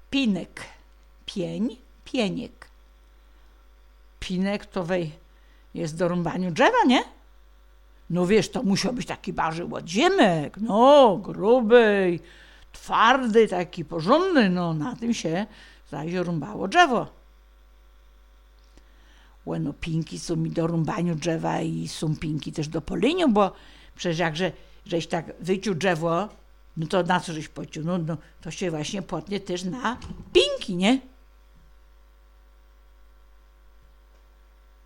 Pinek. Pień, pieniek. Pinek to jest do rąbania drzewa, nie? No wiesz, to musiał być taki barzy ładziemek, no gruby, twardy, taki porządny, no na tym się rąbało drzewo. No pinki są mi do rąbania drzewa i są pinki też do poleniu, bo przecież żeś tak wyciął drzewo, no to na co żeś pociął? No to się właśnie potnie też na pinki, nie?